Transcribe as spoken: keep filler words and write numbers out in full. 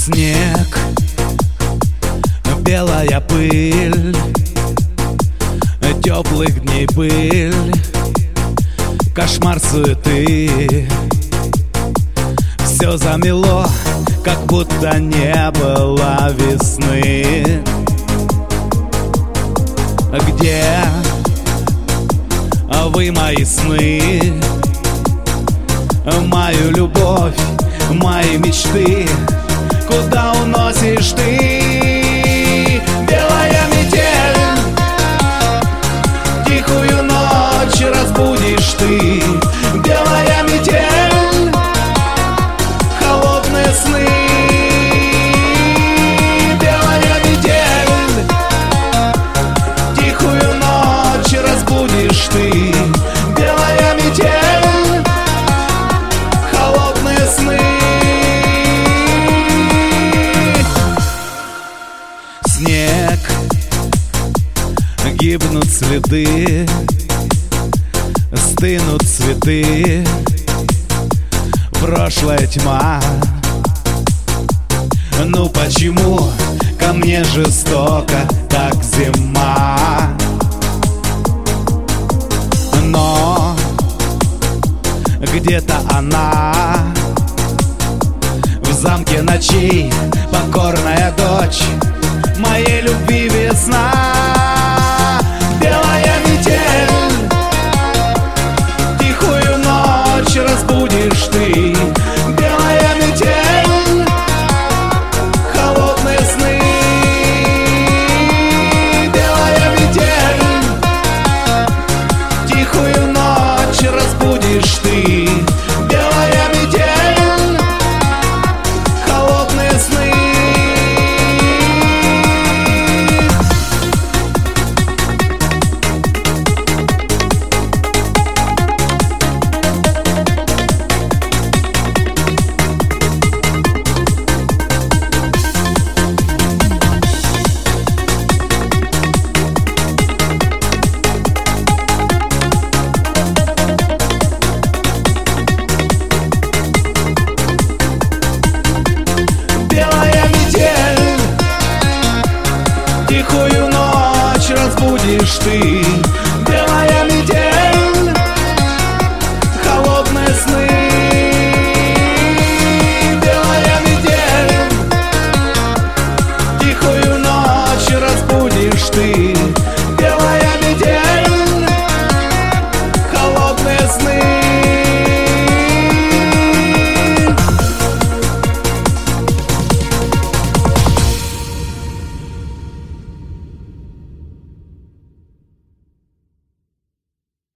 Снег, белая пыль, теплых дней пыль, кошмар суеты. Все замело, как будто не было весны. Где вы, мои сны, мою любовь, мои мечты? Куда уносишь ты? Белая метель, тихую ночь разбудишь ты. Белая метель, холодные сны. Белая метель, тихую ночь разбудишь ты. Белая метель, холодные сны. Снег, гибнут следы, стынут цветы, прошлая тьма. Ну почему ко мне жестоко так зима? Но где-то она в замке ночей, покорная дочь моей любви весна. Белая метель, тихую ночь разбудишь ты. Белая метель, холодные сны. Белая метель, тихую ночь разбудишь ты. Белая метель, холодные сны. Тихую ночь разбудишь ты.